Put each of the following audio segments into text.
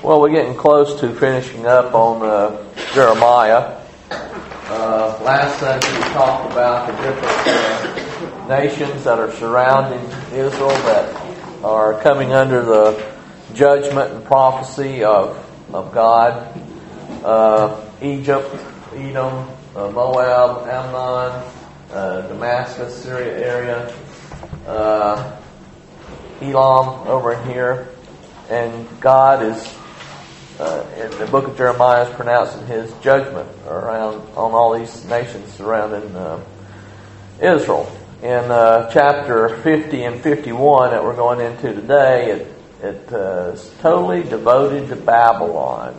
Well, we're getting close to finishing up on Jeremiah. Last Sunday we talked about the different nations that are surrounding Israel that are coming under the judgment and prophecy of God. Egypt, Edom, Moab, Ammon, Damascus, Syria area, Elam over here. And God is, in the book of Jeremiah, is pronouncing His judgment on all these nations surrounding Israel. In chapter 50 and 51 that we're going into today, it is totally devoted to Babylon.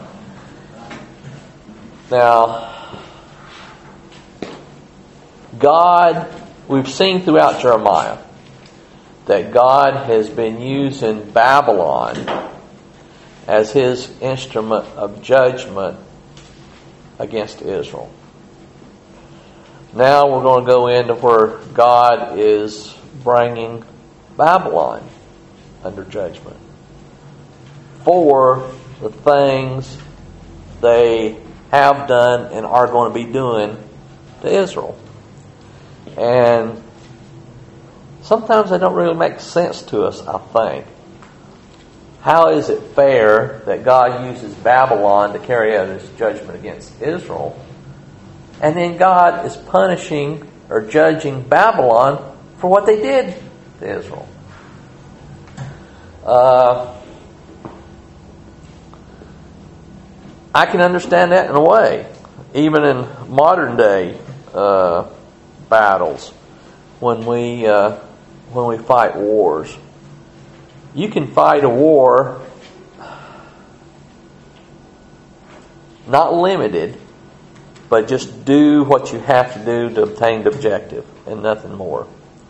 Now, God, we've seen throughout Jeremiah that God has been using Babylon as His instrument of judgment against Israel. Now we're going to go into where God is bringing Babylon under judgment for the things they have done and are going to be doing to Israel. And sometimes they don't really make sense to us, I think. How is it fair that God uses Babylon to carry out His judgment against Israel, and then God is punishing or judging Babylon for what they did to Israel? I can understand that in a way, even in modern day battles, when we fight wars. You can fight a war not limited, but just do what you have to do to obtain the objective and nothing more.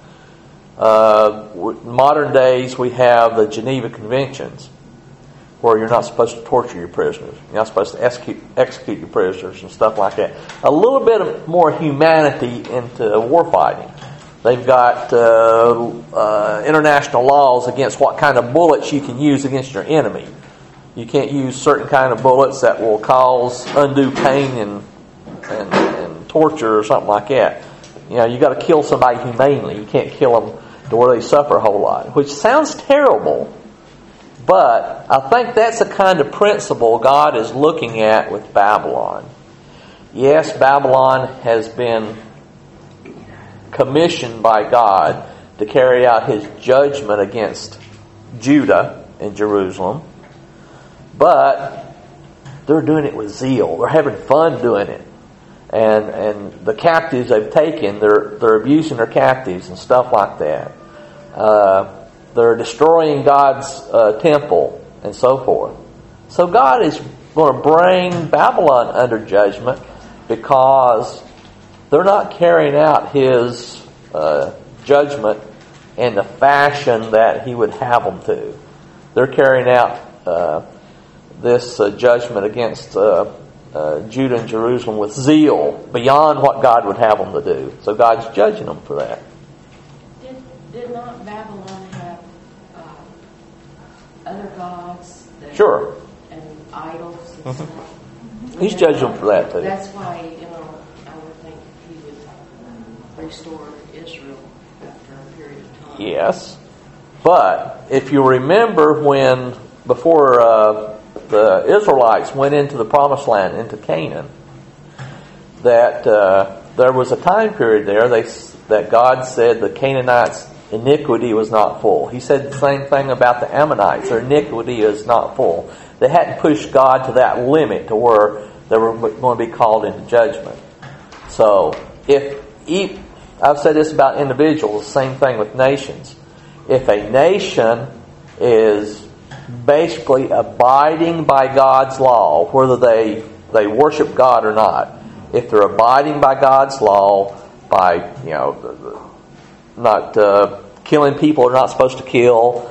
In modern days, we have the Geneva Conventions, where you're not supposed to torture your prisoners. You're not supposed to execute your prisoners and stuff like that. A little bit of more humanity into war fighting. They've got international laws against what kind of bullets you can use against your enemy. You can't use certain kind of bullets that will cause undue pain and torture or something like that. You know, you got to kill somebody humanely. You can't kill them to where they suffer a whole lot, which sounds terrible. But I think that's the kind of principle God is looking at with Babylon. Yes, Babylon has been commissioned by God to carry out His judgment against Judah and Jerusalem, but they're doing it with zeal. They're having fun doing it, and the captives they've taken, they're abusing their captives and stuff like that. They're destroying God's temple and so forth. So God is going to bring Babylon under judgment because they're not carrying out His judgment in the fashion that He would have them to. They're carrying out this judgment against Judah and Jerusalem with zeal beyond what God would have them to do. So God's judging them for that. Did not Babylon have other gods? Sure. And idols and stuff? He's judging them for that too. That's why, I would think He would restore Israel after a period of time. Yes. But if you remember before the Israelites went into the Promised Land, into Canaan, that there was a time period there that God said the Canaanites' iniquity was not full. He said the same thing about the Ammonites. Their iniquity is not full. They hadn't pushed God to that limit to where they were going to be called into judgment. So, I've said this about individuals, the same thing with nations. If a nation is basically abiding by God's law, whether they worship God or not, if they're abiding by God's law, by not killing people they're not supposed to kill,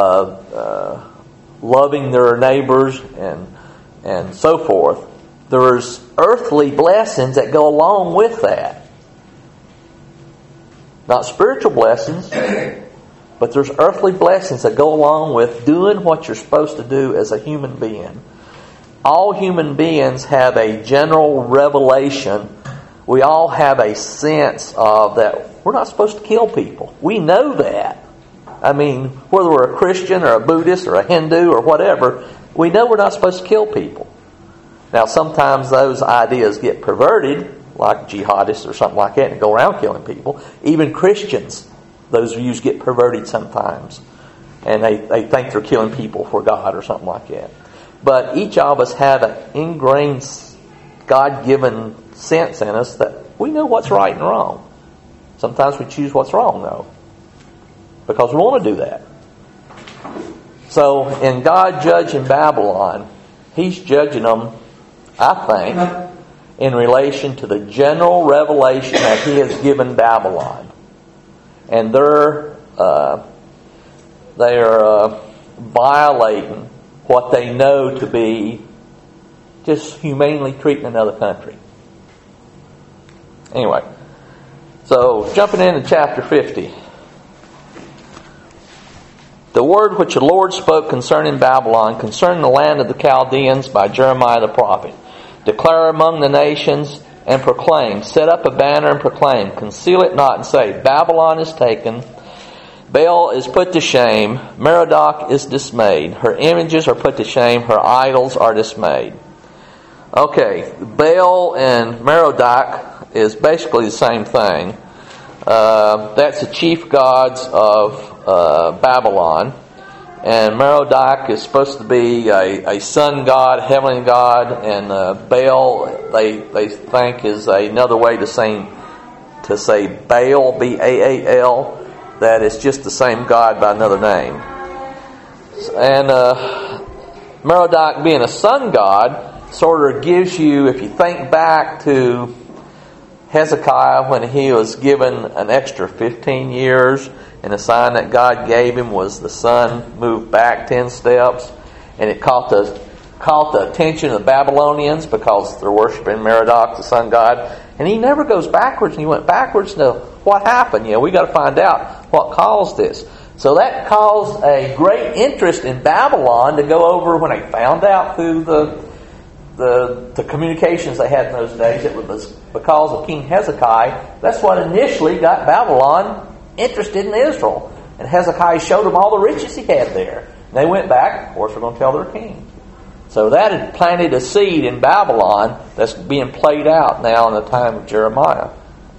loving their neighbors, and so forth, there's earthly blessings that go along with that. Not spiritual blessings, But there's earthly blessings that go along with doing what you're supposed to do as a human being. All human beings have a general revelation. We all have a sense of that we're not supposed to kill people. We know that. I mean, whether we're a Christian or a Buddhist or a Hindu or whatever, we know we're not supposed to kill people. Now, sometimes those ideas get perverted, like jihadists or something like that, and go around killing people. Even Christians, those views get perverted sometimes. And they think they're killing people for God or something like that. But each of us have an ingrained, God-given sense in us that we know what's right and wrong. Sometimes we choose what's wrong, though, because we want to do that. So, in God judging Babylon, He's judging them, I think, in relation to the general revelation that He has given Babylon. And they're violating what they know to be just humanely treating another country. Anyway, so jumping into chapter 50. The word which the Lord spoke concerning Babylon, concerning the land of the Chaldeans by Jeremiah the prophet. Declare among the nations and proclaim. Set up a banner and proclaim. Conceal it not and say, Babylon is taken. Baal is put to shame. Merodach is dismayed. Her images are put to shame. Her idols are dismayed. Okay, Baal and Merodach is basically the same thing. That's the chief gods of Babylon. And Merodach is supposed to be a sun god, heavenly god, and Baal they think is another way to say Baal, B-A-A-L. That is just the same God by another name. And Merodach being a sun god sort of gives you, if you think back to Hezekiah when he was given an extra 15 years, and the sign that God gave him was the sun moved back 10 steps, and it caught the attention of the Babylonians because they're worshiping Merodach, the sun god. And he never goes backwards, and he went backwards to what happened. We got to find out what caused this. So that caused a great interest in Babylon to go over when they found out through the communications they had in those days. It was because of King Hezekiah. That's what initially got Babylon interested in Israel. And Hezekiah showed them all the riches he had there. And they went back. Of course, they're going to tell their king. So that had planted a seed in Babylon that's being played out now in the time of Jeremiah.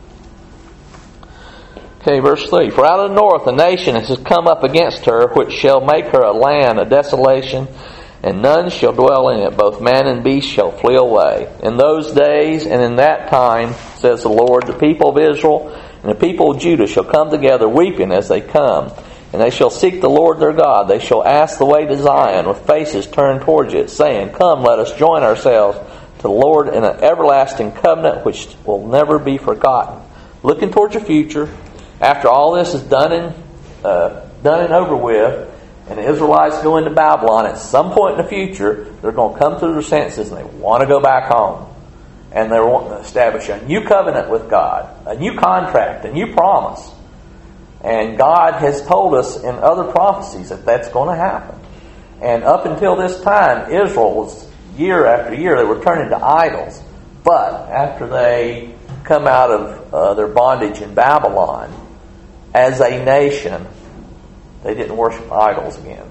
Okay, verse 3. For out of the north a nation has come up against her, which shall make her a land, a desolation, and none shall dwell in it. Both man and beast shall flee away. In those days and in that time, says the Lord, the people of Israel and the people of Judah shall come together weeping as they come. And they shall seek the Lord their God. They shall ask the way to Zion with faces turned towards it, saying, Come, let us join ourselves to the Lord in an everlasting covenant which will never be forgotten. Looking towards your future, after all this is done and over with, and the Israelites go into Babylon, at some point in the future, they're going to come to their senses and they want to go back home. And they're wanting to establish a new covenant with God, a new contract, a new promise. And God has told us in other prophecies that that's going to happen. And up until this time, Israel was, year after year, they were turning to idols. But after they come out of their bondage in Babylon, as a nation, they didn't worship idols again.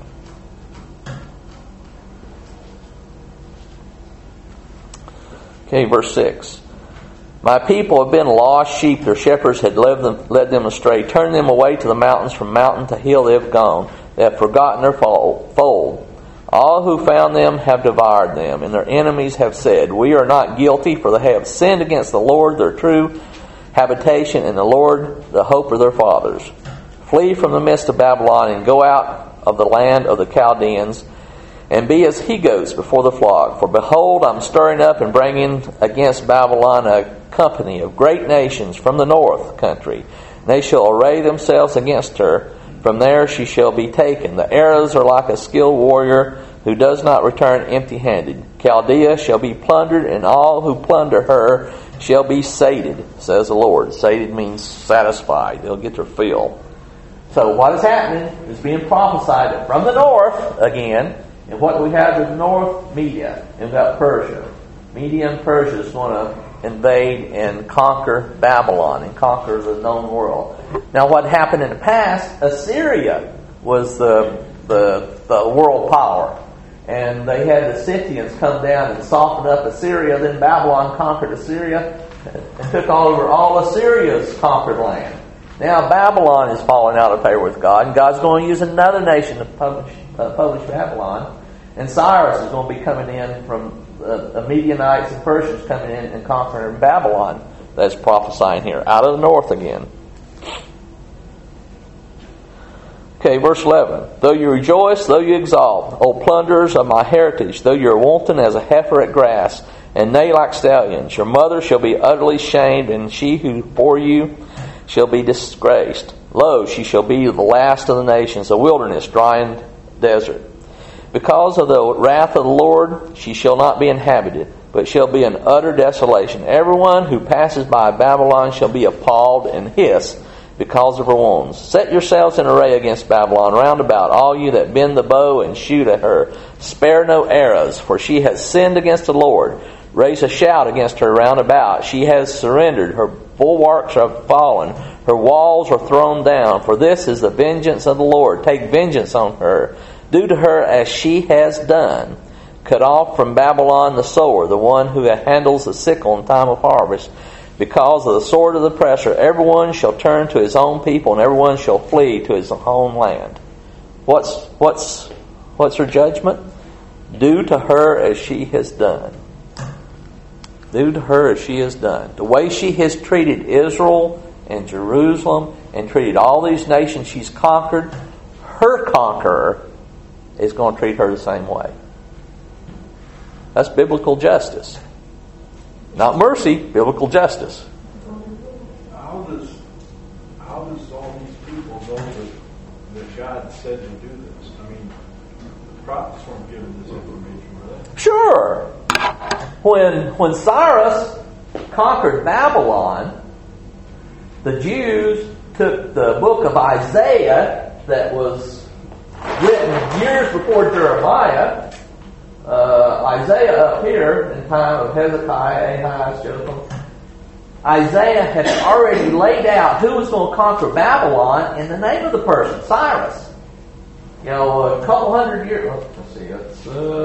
Okay, verse 6. My people have been lost sheep. Their shepherds had led them astray. Turn them away to the mountains. From mountain to hill they have gone. They have forgotten their fold. All who found them have devoured them. And their enemies have said, We are not guilty, for they have sinned against the Lord, their true habitation, and the Lord, the hope of their fathers. Flee from the midst of Babylon and go out of the land of the Chaldeans, and be as he-goats before the flock. For behold, I'm stirring up and bringing against Babylon a company of great nations from the north country. They shall array themselves against her. From there she shall be taken. The arrows are like a skilled warrior who does not return empty-handed. Chaldea shall be plundered, and all who plunder her shall be sated, says the Lord. Sated means satisfied. They'll get their fill. So what is happening is being prophesied that from the north, again, and what do we have in the north? Media. And we've got Persia. Media and Persia is going to invade and conquer Babylon and conquer the known world. Now what happened in the past, Assyria was the world power. And they had the Scythians come down and soften up Assyria. Then Babylon conquered Assyria and took over all Assyria's conquered land. Now Babylon is falling out of favor with God, and God's going to use another nation to publish Babylon. And Cyrus is going to be coming in from the Midianites and Persians coming in and conquering Babylon. That's prophesying here, out of the north again. Okay, verse 11. Though you rejoice, though you exalt, O plunderers of my heritage, though you are wanton as a heifer at grass, and neigh like stallions, your mother shall be utterly shamed, and she who bore you shall be disgraced. Lo, she shall be the last of the nations, a wilderness, dry and desert. Because of the wrath of the Lord, she shall not be inhabited, but shall be an utter desolation. Everyone who passes by Babylon shall be appalled and hiss because of her wounds. Set yourselves in array against Babylon round about, all you that bend the bow and shoot at her. Spare no arrows, for she has sinned against the Lord. Raise a shout against her round about. She has surrendered. Her bulwarks are fallen. Her walls are thrown down. For this is the vengeance of the Lord. Take vengeance on her. Do to her as she has done. Cut off from Babylon the sower, the one who handles the sickle in time of harvest. Because of the sword of the oppressor, everyone shall turn to his own people, and everyone shall flee to his own land. What's her judgment? Do to her as she has done. Do to her as she has done. The way she has treated Israel and Jerusalem and treated all these nations she's conquered, her conqueror is going to treat her the same way. That's biblical justice. Not mercy, biblical justice. How does all these people know that God said to do this? I mean, the prophets weren't given this information, were they? Sure. When Cyrus conquered Babylon, the Jews took the book of Isaiah that was written years before Jeremiah. Isaiah up here in time of Hezekiah, Ahaz, Jotham. Isaiah had already laid out who was going to conquer Babylon in the name of the person, Cyrus. You know, a couple hundred years. Let's see, it's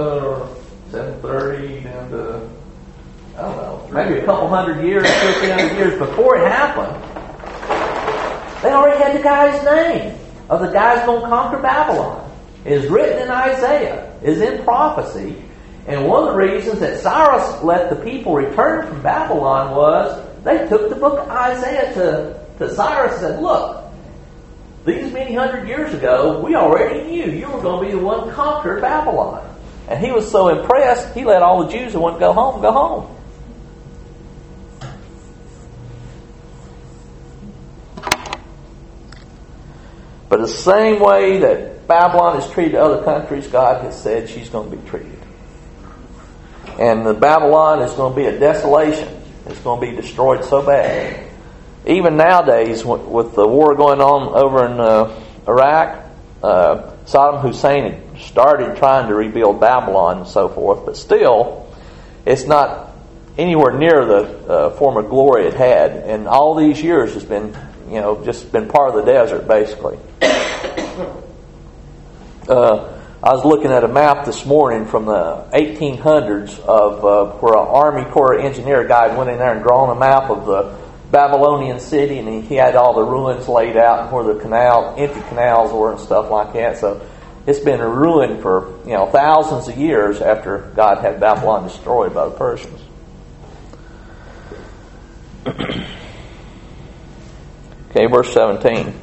730 down to, I don't know, maybe a couple hundred years, 1,500 years before it happened. They already had the guy's name of the guy's going to conquer Babylon. It is written in Isaiah, is in prophecy. And one of the reasons that Cyrus let the people return from Babylon was they took the book of Isaiah to Cyrus and said, look, these many hundred years ago, we already knew you were going to be the one to conquer Babylon. And he was so impressed, he let all the Jews who wanted to go home. But the same way that Babylon is treated other countries, God has said she's going to be treated. And the Babylon is going to be a desolation. It's going to be destroyed so bad. Even nowadays, with the war going on over in Iraq, Saddam Hussein had started trying to rebuild Babylon and so forth, but still, it's not anywhere near the form of glory it had. And all these years has been, just been part of the desert, basically. I was looking at a map this morning from the 1800s of where an Army Corps engineer guy went in there and drawn a map of the Babylonian city, and he had all the ruins laid out and where the empty canals were and stuff like that. So it's been ruined for thousands of years after God had Babylon destroyed by the Persians. Okay, verse 17.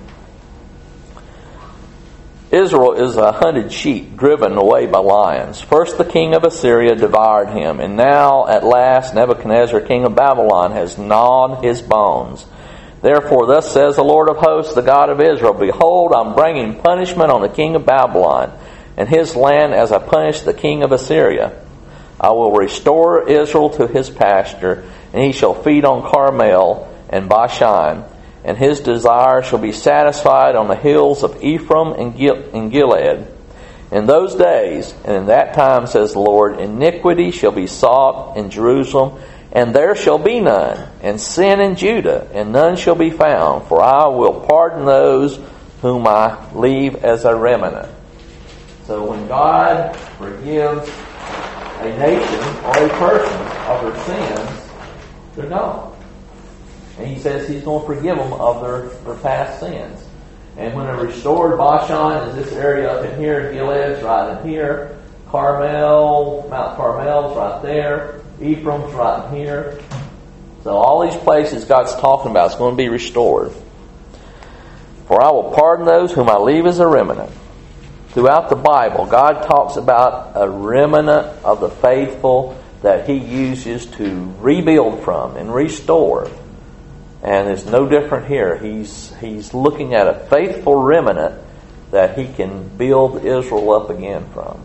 Israel is a hunted sheep driven away by lions. First the king of Assyria devoured him, and now at last Nebuchadnezzar, king of Babylon, has gnawed his bones. Therefore thus says the Lord of hosts, the God of Israel, behold, I'm bringing punishment on the king of Babylon and his land as I punished the king of Assyria. I will restore Israel to his pasture, and he shall feed on Carmel and Bashan, and his desire shall be satisfied on the hills of Ephraim and Gilead. In those days, and in that time, says the Lord, iniquity shall be sought in Jerusalem, and there shall be none, and sin in Judah, and none shall be found, for I will pardon those whom I leave as a remnant. So when God forgives a nation or a person of their sins, they're gone. And he says he's going to forgive them of their past sins. And when they're restored, Bashan is this area up in here, Gilead's right in here, Carmel, Mount Carmel's right there, Ephraim's right in here. So all these places God's talking about is going to be restored. For I will pardon those whom I leave as a remnant. Throughout the Bible, God talks about a remnant of the faithful that he uses to rebuild from and restore. And it's no different here. He's looking at a faithful remnant that he can build Israel up again from.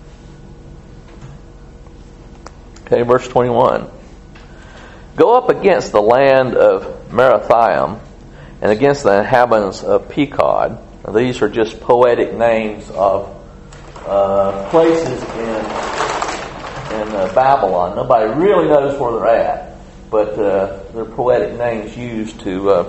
Okay, verse 21. Go up against the land of Merathaim and against the inhabitants of Pekod. Now, these are just poetic names of places in Babylon. Nobody really knows where they're at. But they're poetic names used to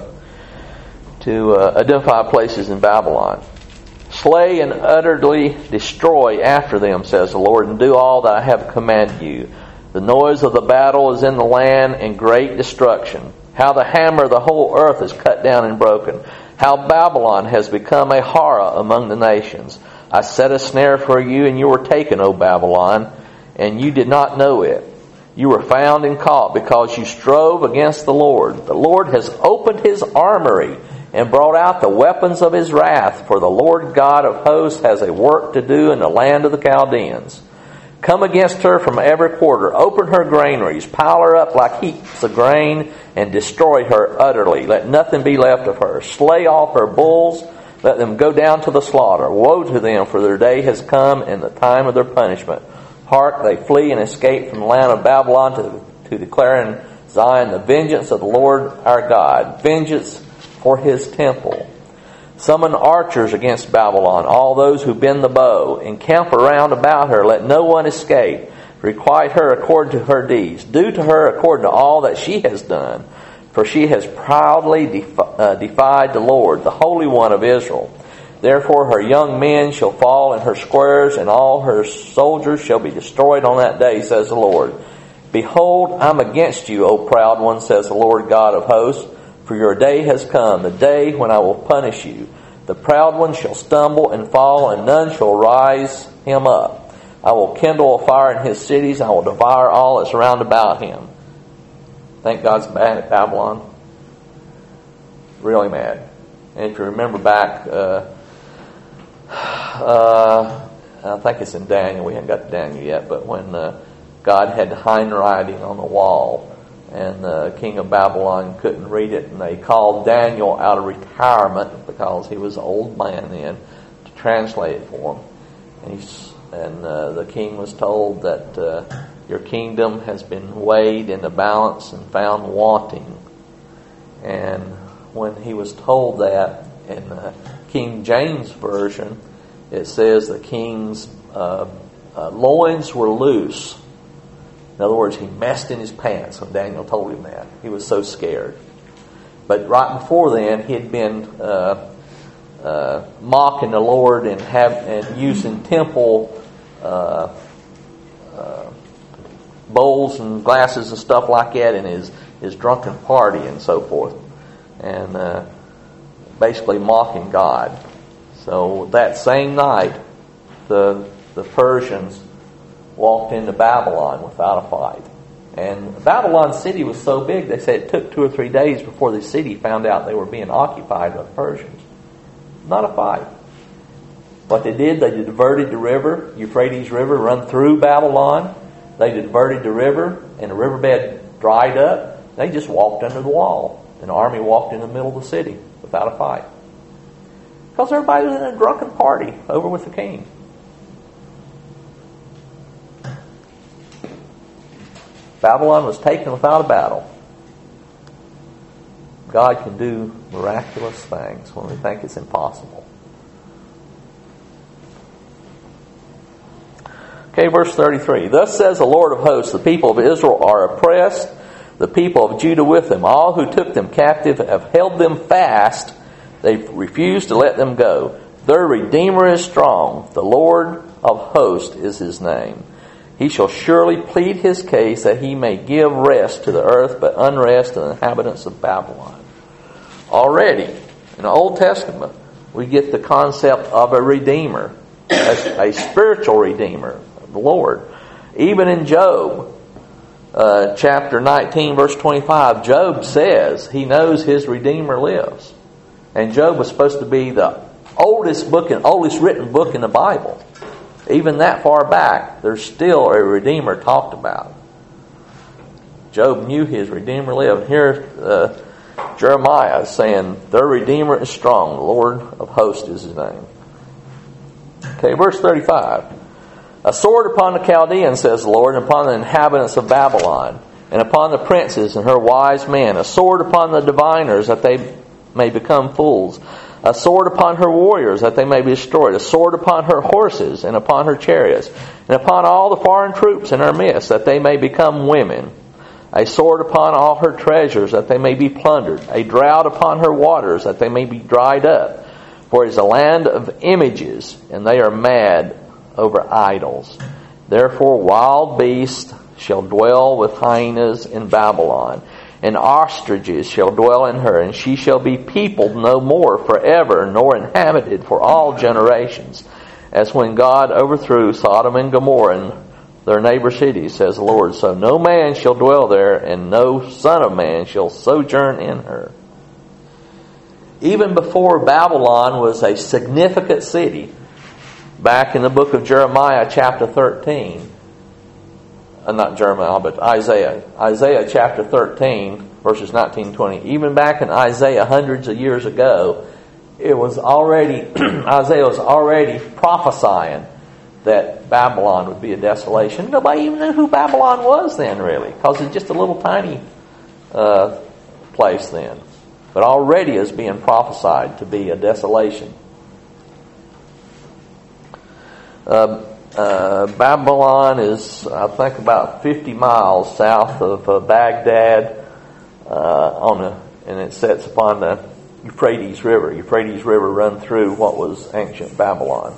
identify places in Babylon. Slay and utterly destroy after them, says the Lord, and do all that I have commanded you. The noise of the battle is in the land, and great destruction. How the hammer of the whole earth is cut down and broken. How Babylon has become a horror among the nations. I set a snare for you, and you were taken, O Babylon, and you did not know it. You were found and caught because you strove against the Lord. The Lord has opened his armory and brought out the weapons of his wrath, for the Lord God of hosts has a work to do in the land of the Chaldeans. Come against her from every quarter. Open her granaries. Pile her up like heaps of grain and destroy her utterly. Let nothing be left of her. Slay off her bulls. Let them go down to the slaughter. Woe to them, for their day has come and the time of their punishment. Hark, they flee and escape from the land of Babylon to declare in Zion the vengeance of the Lord our God. Vengeance for his temple. Summon archers against Babylon, all those who bend the bow. Encamp around about her, let no one escape. Requite her according to her deeds. Do to her according to all that she has done. For she has proudly defied the Lord, the Holy One of Israel. Therefore her young men shall fall in her squares, and all her soldiers shall be destroyed on that day, says the Lord. Behold, I'm against you, O proud one, says the Lord God of hosts. For your day has come, the day when I will punish you. The proud one shall stumble and fall, and none shall rise him up. I will kindle a fire in his cities. I will devour all that's round about him. Think God's mad at Babylon? Really mad. And if you remember back, I think it's in Daniel. We haven't got to Daniel yet, but when God had handwriting on the wall, and the king of Babylon couldn't read it, and they called Daniel out of retirement because he was an old man then to translate it for him. And the king was told that your kingdom has been weighed in the balance and found wanting. And when he was told that, in the King James Version, it says the king's loins were loose. In other words, he messed in his pants when Daniel told him that. He was so scared. But right before then, he had been mocking the Lord and using temple bowls and glasses and stuff like that in his drunken party and so forth. And basically mocking God. So that same night, the Persians walked into Babylon without a fight. And Babylon city was so big, they said it took 2 or 3 days before the city found out they were being occupied by the Persians. Not a fight. What they did, they diverted the river, Euphrates River, run through Babylon. They diverted the river, and the riverbed dried up. They just walked under the wall. An army walked in the middle of the city without a fight. Because everybody was in a drunken party over with the king. Babylon was taken without a battle. God can do miraculous things when we think it's impossible. Okay, verse 33. Thus says the Lord of hosts, the people of Israel are oppressed, the people of Judah with them. All who took them captive have held them fast. They refused to let them go. Their Redeemer is strong. The Lord of hosts is his name. He shall surely plead his case that he may give rest to the earth, but unrest to the inhabitants of Babylon. Already, in the Old Testament, we get the concept of a Redeemer, as a spiritual Redeemer, the Lord. Even in Job, chapter 19, verse 25, Job says he knows his Redeemer lives. And Job was supposed to be the oldest written book in the Bible. Even that far back, there's still a Redeemer talked about. Job knew his Redeemer lived. Here, Jeremiah is saying, their Redeemer is strong. The Lord of hosts is his name. Okay, verse 35. A sword upon the Chaldeans, says the Lord, and upon the inhabitants of Babylon, and upon the princes and her wise men. A sword upon the diviners, that they may become fools. A sword upon her warriors, that they may be destroyed. A sword upon her horses, and upon her chariots, and upon all the foreign troops in her midst, that they may become women. A sword upon all her treasures, that they may be plundered. A drought upon her waters, that they may be dried up. For it is a land of images, and they are mad over idols. Therefore wild beasts shall dwell with hyenas in Babylon, and ostriches shall dwell in her, and she shall be peopled no more forever, nor inhabited for all generations. As when God overthrew Sodom and Gomorrah and their neighbor cities, says the Lord, so no man shall dwell there, and no son of man shall sojourn in her. Even before Babylon was a significant city, back in the book of Jeremiah chapter 13, not Jeremiah, but Isaiah chapter 13, verses 19 and 20. Even back in Isaiah hundreds of years ago, it was already Isaiah was already prophesying that Babylon would be a desolation. Nobody even knew who Babylon was then, really, because it's just a little tiny place then. But already is being prophesied to be a desolation. Babylon is, I think, about 50 miles south of Baghdad, and it sits upon the Euphrates River. Euphrates River run through what was ancient Babylon.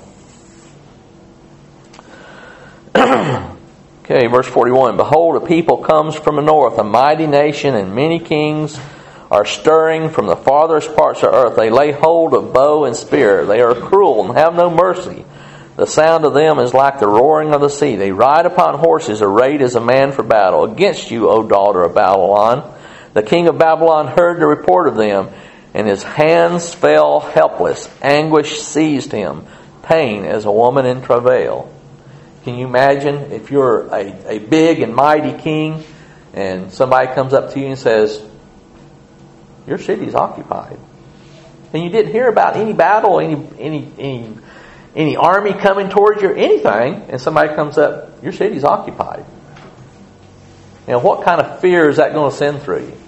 Okay, verse 41. Behold, a people comes from the north, a mighty nation, and many kings are stirring from the farthest parts of earth. They lay hold of bow and spear. They are cruel and have no mercy. The sound of them is like the roaring of the sea. They ride upon horses, arrayed as a man for battle. Against you, O daughter of Babylon. The king of Babylon heard the report of them, and his hands fell helpless. Anguish seized him, pain as a woman in travail. Can you imagine if you're a big and mighty king, and somebody comes up to you and says, your city's occupied, and you didn't hear about any battle, any army coming towards you or anything, and somebody comes up, your city's occupied. And what kind of fear is that going to send through you?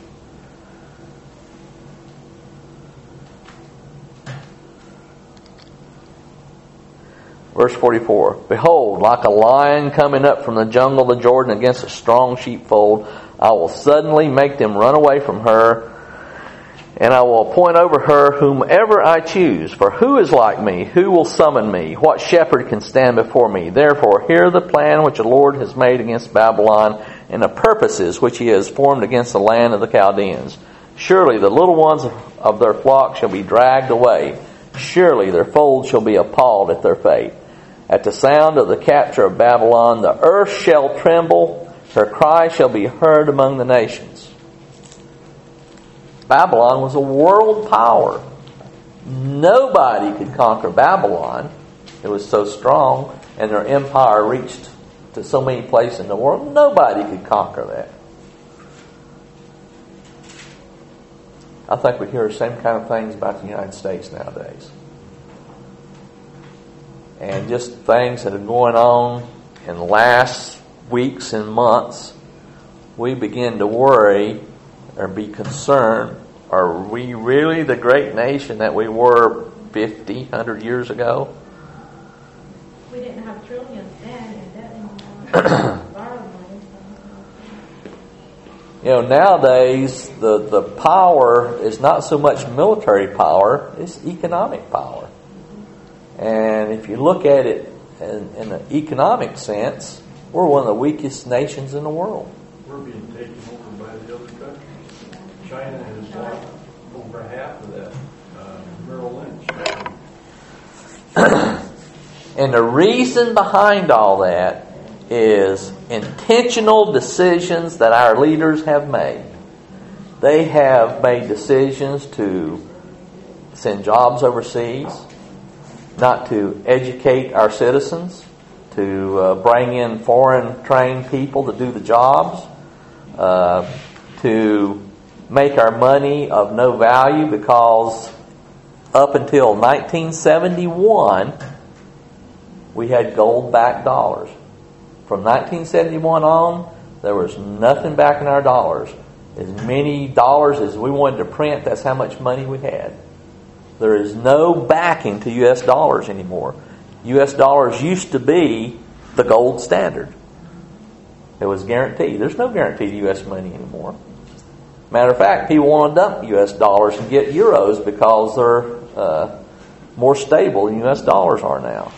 Verse 44. Behold, like a lion coming up from the jungle of the Jordan against a strong sheepfold, I will suddenly make them run away from her, and I will appoint over her whomever I choose. For who is like me? Who will summon me? What shepherd can stand before me? Therefore, hear the plan which the Lord has made against Babylon, and the purposes which he has formed against the land of the Chaldeans. Surely the little ones of their flock shall be dragged away. Surely their folds shall be appalled at their fate. At the sound of the capture of Babylon, the earth shall tremble. Her cry shall be heard among the nations. Babylon was a world power. Nobody could conquer Babylon. It was so strong, and their empire reached to so many places in the world. Nobody could conquer that. I think we hear the same kind of things about the United States nowadays. And just things that are going on in the last weeks and months, we begin to worry or be concerned Are we really the great nation that we were 50, 100 years ago? We didn't have trillions then, and that borrowed money. You know, nowadays the power is not so much military power, it's economic power. And if you look at it in an economic sense, we're one of the weakest nations in the world. We're being taken over by the other countries. China has bought over half of that Merrill Lynch. And the reason behind all that is intentional decisions that our leaders have made. They have made decisions to send jobs overseas, not to educate our citizens, to bring in foreign trained people to do the jobs, to make our money of no value, because up until 1971 we had gold-backed dollars. From 1971 on, there was nothing backing our dollars. As many dollars as we wanted to print, that's how much money we had. There is no backing to U.S. dollars anymore. U.S. dollars used to be the gold standard. It was guaranteed. There's no guarantee to U.S. money anymore. Matter of fact, people want to dump U.S. dollars and get euros because they're more stable than U.S. dollars are now.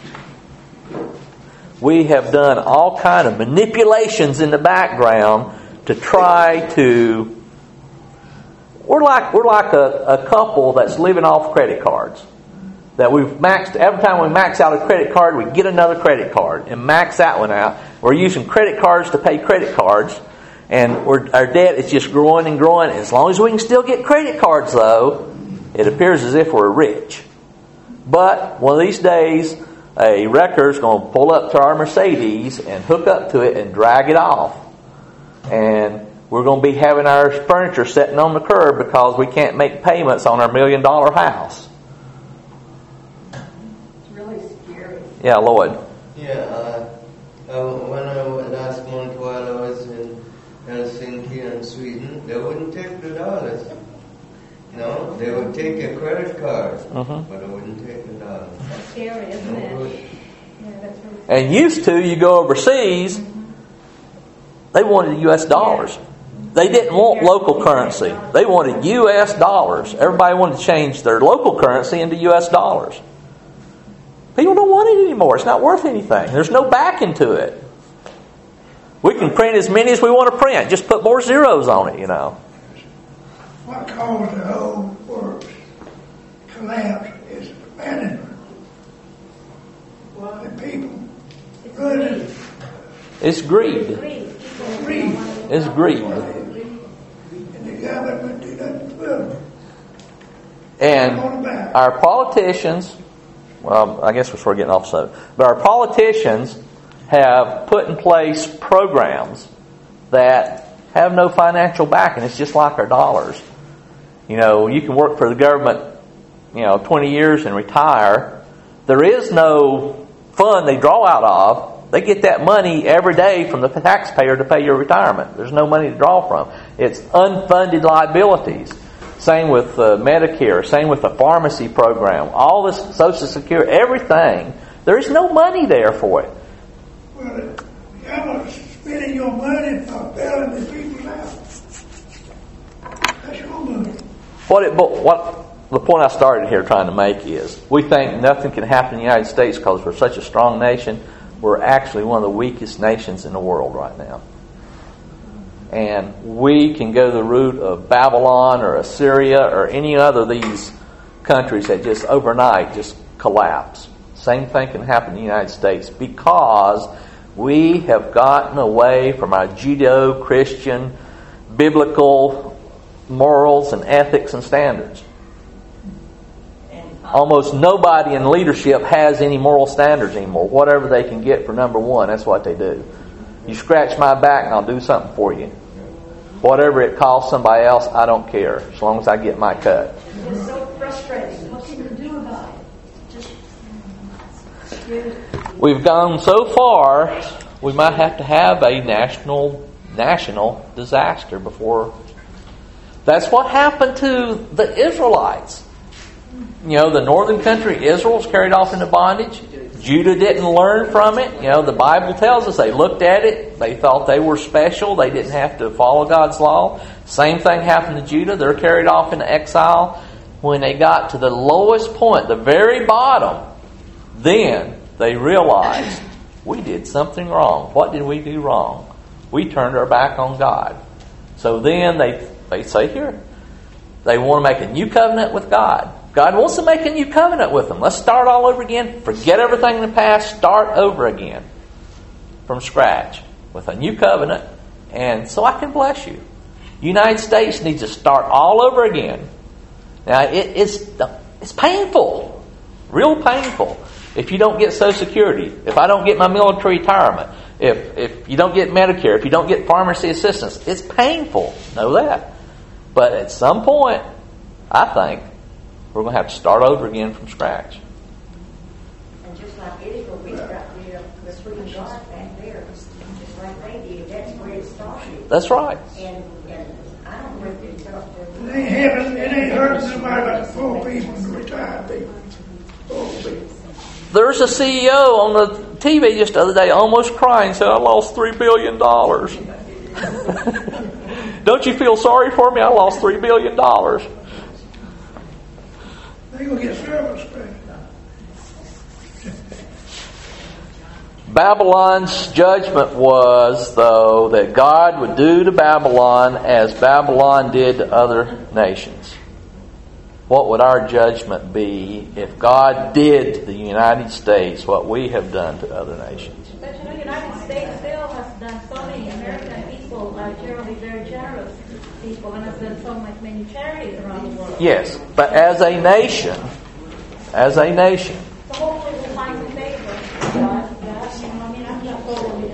We have done all kind of manipulations in the background to try to. We're like a couple that's living off credit cards. That we've maxed. Every time we max out a credit card, we get another credit card and max that one out. We're using credit cards to pay credit cards, and our debt is just growing and growing. As long as we can still get credit cards, though, it appears as if we're rich. But one of these days, a wrecker's going to pull up to our Mercedes and hook up to it and drag it off. And we're going to be having our furniture sitting on the curb because we can't make payments on our $1 million house. It's really scary. Yeah, Lloyd. Yeah, when I was last month while I was in Helsinki and Sweden, they wouldn't take the dollars. No, they would take your credit card, but they wouldn't take the dollars. That's scary, isn't it? Yeah, that's really scary. And used to, you go overseas, they wanted U.S. dollars. They didn't want local currency. They wanted U.S. dollars. Everybody wanted to change their local currency into U.S. dollars. People don't want it anymore. It's not worth anything. There's no backing to it. We can print as many as we want to print. Just put more zeros on it, you know. What caused the whole world's collapse is management. The people. Good. It's greed. Greed. It's greed. And the government did nothing with them. And our politicians, well, I guess we're getting off subject, but our politicians have put in place programs that have no financial backing. It's just like our dollars. You know, you can work for the government, 20 years and retire. There is no fund they draw out of. They get that money every day from the taxpayer to pay your retirement. There's no money to draw from. It's unfunded liabilities. Same with Medicare. Same with the pharmacy program. All this Social Security, everything. There is no money there for it. Well, the government's spending your money for bailing the people out. That's your money. What the point I started here trying to make is, we think nothing can happen in the United States because we're such a strong nation. We're actually one of the weakest nations in the world right now. And we can go the route of Babylon or Assyria or any other of these countries that just overnight just collapse. Same thing can happen in the United States because we have gotten away from our Judeo-Christian, biblical morals and ethics and standards. Almost nobody in leadership has any moral standards anymore. Whatever they can get for number one, that's what they do. You scratch my back and I'll do something for you. Whatever it costs somebody else, I don't care, as long as I get my cut. It's so frustrating. What can you do about it? We've gone so far, we might have to have a national disaster before That's what happened to the Israelites. The northern country, Israel, was carried off into bondage. Judah didn't learn from it. The Bible tells us they looked at it. They thought they were special. They didn't have to follow God's law. Same thing happened to Judah. They're carried off into exile. When they got to the lowest point, the very bottom, then they realized we did something wrong. What did we do wrong? We turned our back on God. So then they say here, they want to make a new covenant with God. God wants to make a new covenant with them. Let's start all over again. Forget everything in the past. Start over again from scratch with a new covenant. And so I can bless you. United States needs to start all over again. Now, it's painful. Real painful. If you don't get Social Security, if I don't get my military retirement, if you don't get Medicare, if you don't get pharmacy assistance, it's painful. Know that. But at some point, I think, we're going to have to start over again from scratch. And just like Israel, we got rid of the Sweden God back there, just like they did. That's where it started. That's right. And I don't know if it's up to... It ain't hurting somebody but the poor people and the retired people. Poor people. There's a CEO on the TV just the other day almost crying, said, I lost $3 billion. Don't you feel sorry for me? I lost $3 billion. They're going to get service credit. Babylon's judgment was, though, that God would do to Babylon as Babylon did to other nations. What would our judgment be if God did to the United States what we have done to other nations? But the United States still has done so many. American people are generally very generous people and has done so many charities around the world. Yes, but as a nation, so hopefully we'll find some favor. I'm not totally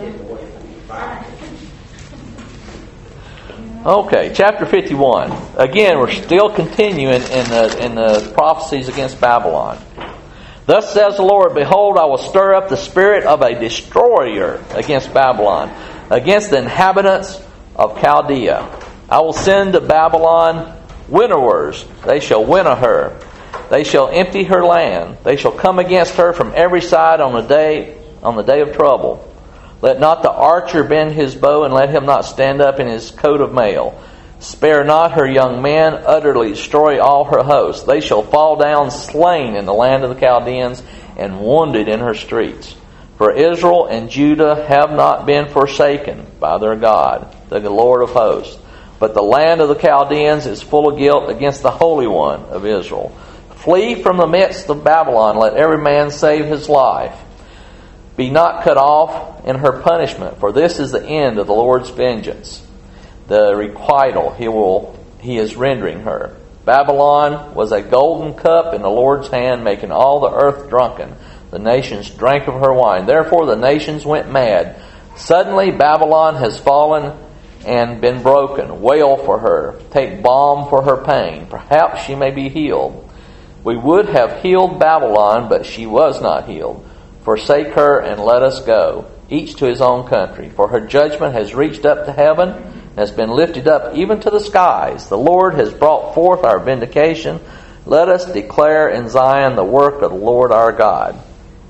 Okay, chapter 51. Again, we're still continuing in the prophecies against Babylon. Thus says the Lord, Behold, I will stir up the spirit of a destroyer against Babylon, against the inhabitants of Chaldea. I will send to Babylon winnowers. They shall winnow her. They shall empty her land. They shall come against her from every side on the day of trouble. Let not the archer bend his bow, and let him not stand up in his coat of mail. Spare not her young men, utterly destroy all her hosts. They shall fall down slain in the land of the Chaldeans, and wounded in her streets. For Israel and Judah have not been forsaken by their God, the Lord of hosts. But the land of the Chaldeans is full of guilt against the Holy One of Israel. Flee from the midst of Babylon, let every man save his life. Be not cut off in her punishment, for this is the end of the Lord's vengeance, the requital he is rendering her. Babylon was a golden cup in the Lord's hand, making all the earth drunken. The nations drank of her wine. Therefore the nations went mad. Suddenly Babylon has fallen and been broken. Wail for her. Take balm for her pain. Perhaps she may be healed. We would have healed Babylon, but she was not healed. Forsake her and let us go, each to his own country. For her judgment has reached up to heaven, and has been lifted up even to the skies. The Lord has brought forth our vindication. Let us declare in Zion the work of the Lord our God.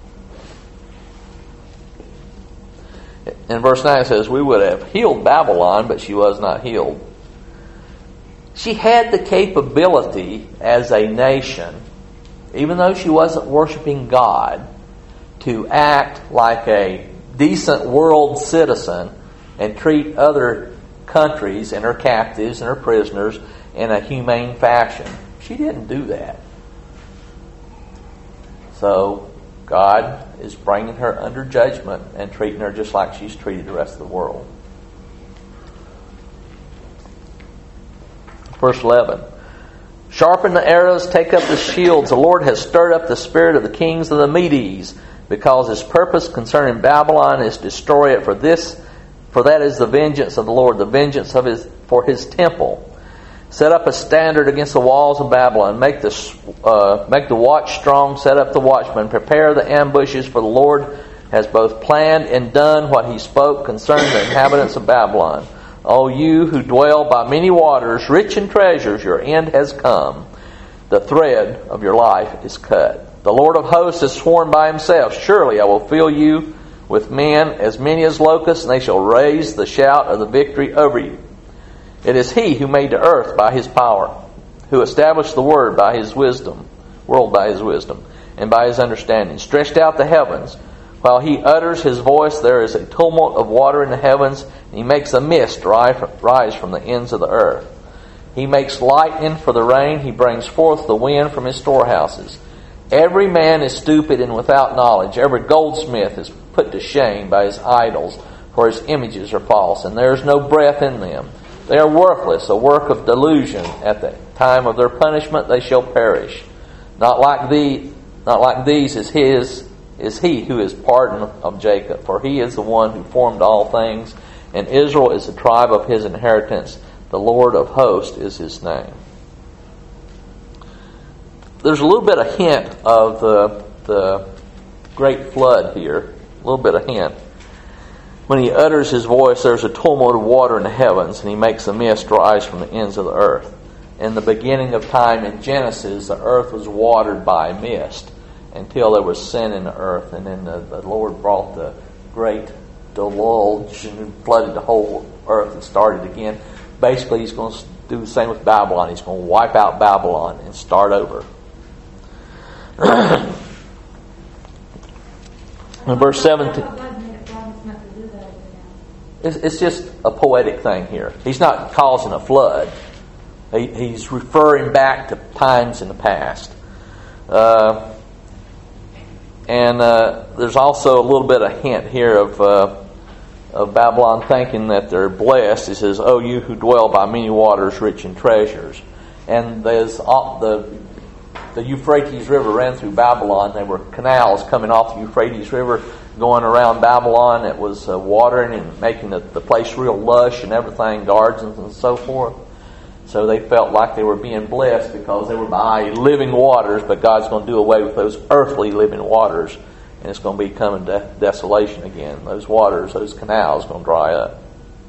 In verse 9 it says, we would have healed Babylon, but she was not healed. She had the capability as a nation, even though she wasn't worshiping God, to act like a decent world citizen and treat other countries and her captives and her prisoners in a humane fashion. She didn't do that. So God is bringing her under judgment and treating her just like she's treated the rest of the world. Verse 11. Sharpen the arrows, take up the shields. The Lord has stirred up the spirit of the kings of the Medes, because his purpose concerning Babylon is to destroy it. For that is the vengeance of the Lord, the vengeance for his temple. Set up a standard against the walls of Babylon. Make the watch strong. Set up the watchmen. Prepare the ambushes. For the Lord has both planned and done what he spoke concerning the inhabitants of Babylon. O you who dwell by many waters, rich in treasures, your end has come. The thread of your life is cut. The Lord of hosts has sworn by himself, surely I will fill you with men, as many as locusts, and they shall raise the shout of the victory over you. It is he who made the earth by his power, who established the world by his wisdom, and by his understanding, stretched out the heavens. While he utters his voice, there is a tumult of water in the heavens, and he makes a mist rise from the ends of the earth. He makes lightning for the rain, he brings forth the wind from his storehouses. Every man is stupid and without knowledge. Every goldsmith is put to shame by his idols, for his images are false, and there is no breath in them. They are worthless, a work of delusion. At the time of their punishment they shall perish. Not like these is he who is pardon of Jacob, for he is the one who formed all things, and Israel is the tribe of his inheritance. The Lord of hosts is his name. There's a little bit of hint of the great flood here. A little bit of hint. When he utters his voice, there's a tumult of water in the heavens, and he makes a mist rise from the ends of the earth. In the beginning of time in Genesis, the earth was watered by mist until there was sin in the earth, and then the Lord brought the great deluge and flooded the whole earth and started again. Basically, he's going to do the same with Babylon. He's going to wipe out Babylon and start over. In verse 17, it's just a poetic thing here. He's not causing a flood. He's referring back to times in the past. And there's also a little bit of hint here of Babylon thinking that they're blessed. He says, "O you who dwell by many waters, rich in treasures." And there's the Euphrates River ran through Babylon. There were canals coming off the Euphrates River going around Babylon. It was watering and making the place real lush and everything, gardens and so forth. So they felt like they were being blessed because they were by living waters, but God's going to do away with those earthly living waters, and it's going to be coming to desolation again. Those waters, those canals are going to dry up.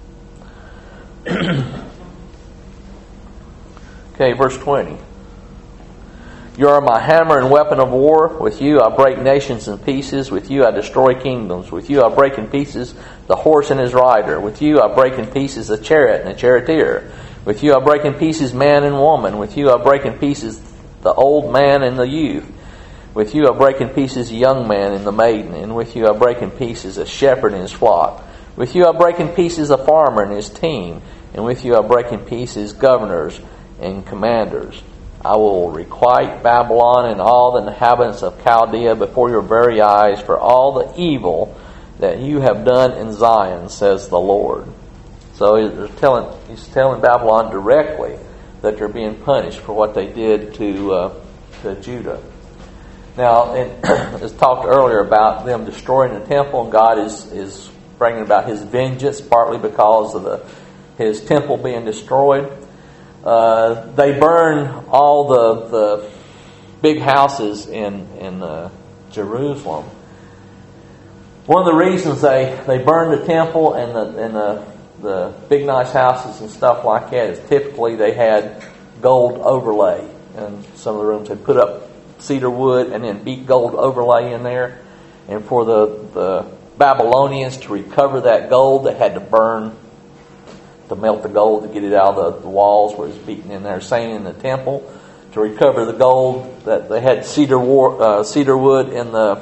Okay, verse 20. You are my hammer and weapon of war. With you I break nations in pieces. With you I destroy kingdoms. With you I break in pieces the horse and his rider. With you I break in pieces the chariot and the charioteer. With you I break in pieces man and woman. With you I break in pieces the old man and the youth. With you I break in pieces the young man and the maiden. And with you I break in pieces a shepherd and his flock. With you I break in pieces a farmer and his team. And with you I break in pieces governors and commanders. I will requite Babylon and all the inhabitants of Chaldea before your very eyes for all the evil that you have done in Zion, says the Lord. So he's telling Babylon directly that they're being punished for what they did to Judah. Now, as talked earlier about them destroying the temple, and God is bringing about His vengeance, partly because of His temple being destroyed. They burn all the big houses in Jerusalem. One of the reasons they burn the temple and the big nice houses and stuff like that is typically they had gold overlay, and some of the rooms they put up cedar wood and then beat gold overlay in there. And for the Babylonians to recover that gold, they had to melt the gold to get it out of the walls where it's beaten in there. Same in the temple. To recover the gold, that they had cedar wood in the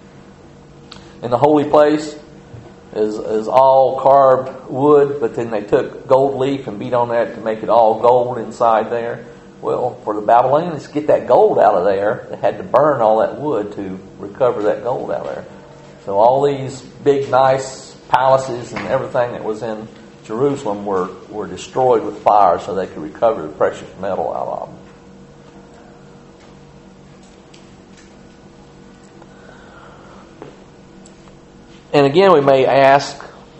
holy place is all carved wood, but then they took gold leaf and beat on that to make it all gold inside there. Well, for the Babylonians to get that gold out of there, they had to burn all that wood to recover that gold out of there. So all these big nice palaces and everything that was in Jerusalem were destroyed with fire so they could recover the precious metal out of them. And again, we may ask,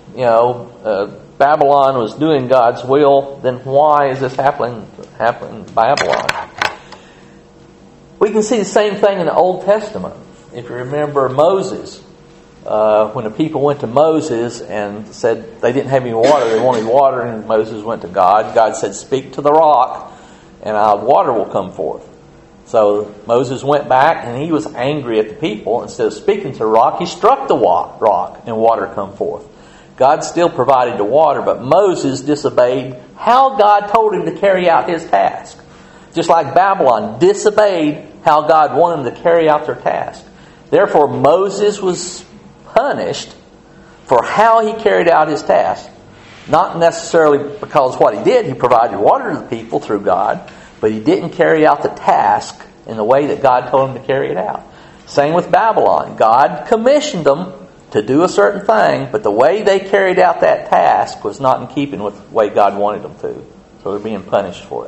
Babylon was doing God's will, then why is this happening in Babylon? We can see the same thing in the Old Testament. If you remember Moses, when the people went to Moses and said they didn't have any water, they wanted water, and Moses went to God. God said, "Speak to the rock, and water will come forth." So Moses went back, and he was angry at the people. Instead of speaking to the rock, he struck the rock, and water come forth. God still provided the water, but Moses disobeyed how God told him to carry out his task. Just like Babylon disobeyed how God wanted them to carry out their task. Therefore, Moses was punished for how he carried out his task. Not necessarily because of what he did. He provided water to the people through God, but he didn't carry out the task in the way that God told him to carry it out. Same with Babylon. God commissioned them to do a certain thing, but the way they carried out that task was not in keeping with the way God wanted them to. So they're being punished for it.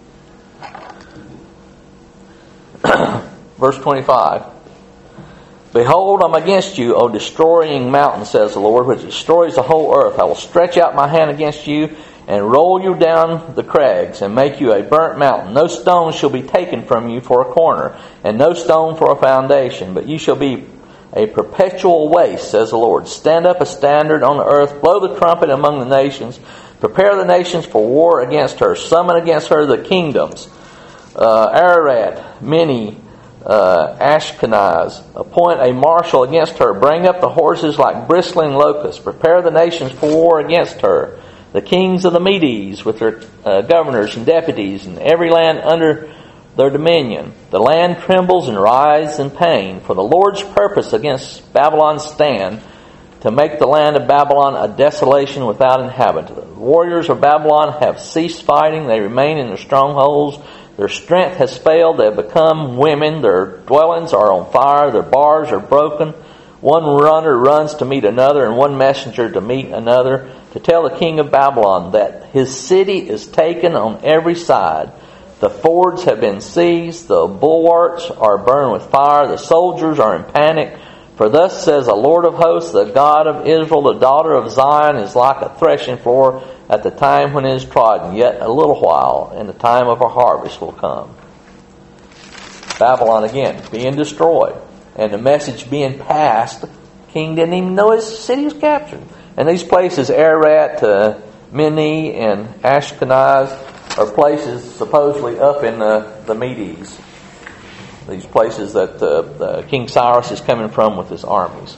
Verse 25. "Behold, I'm against you, O destroying mountain, says the Lord, which destroys the whole earth. I will stretch out my hand against you and roll you down the crags and make you a burnt mountain. No stone shall be taken from you for a corner, and no stone for a foundation, but you shall be a perpetual waste, says the Lord. Stand up a standard on the earth, blow the trumpet among the nations, prepare the nations for war against her, summon against her the kingdoms, Ararat, Mini, Ashkenaz, appoint a marshal against her, bring up the horses like bristling locusts, prepare the nations for war against her, the kings of the Medes with their governors and deputies, and every land under their dominion. The land trembles and writhes in pain, for the Lord's purpose against Babylon stand, to make the land of Babylon a desolation without inhabitant. The warriors of Babylon have ceased fighting, they remain in their strongholds. Their strength has failed, they have become women, their dwellings are on fire, their bars are broken. One runner runs to meet another, and one messenger to meet another, to tell the king of Babylon that his city is taken on every side. The fords have been seized, the bulwarks are burned with fire, the soldiers are in panic. For thus says the Lord of hosts, the God of Israel, the daughter of Zion is like a threshing floor at the time when it is trodden. Yet a little while, and the time of her harvest will come. Babylon again, being destroyed. And the message being passed, the king didn't even know his city was captured. And these places, Ararat, Mini, and Ashkenaz, are places supposedly up in the Medes. These places that King Cyrus is coming from with his armies.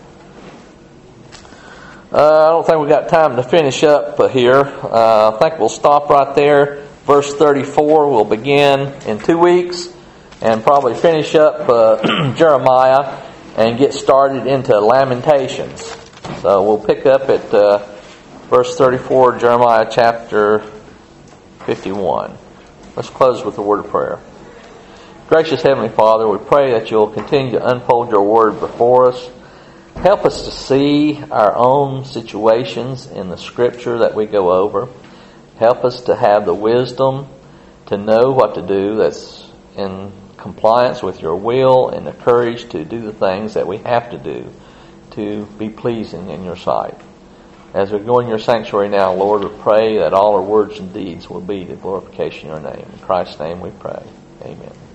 I don't think we've got time to finish up here. I think we'll stop right there. Verse 34 will begin in 2 weeks and probably finish up Jeremiah and get started into Lamentations. So we'll pick up at verse 34, Jeremiah chapter 51. Let's close with a word of prayer. Gracious Heavenly Father, we pray that you'll continue to unfold your word before us. Help us to see our own situations in the scripture that we go over. Help us to have the wisdom to know what to do that's in compliance with your will, and the courage to do the things that we have to do to be pleasing in your sight. As we go in your sanctuary now, Lord, we pray that all our words and deeds will be to glorification of your name. In Christ's name we pray. Amen.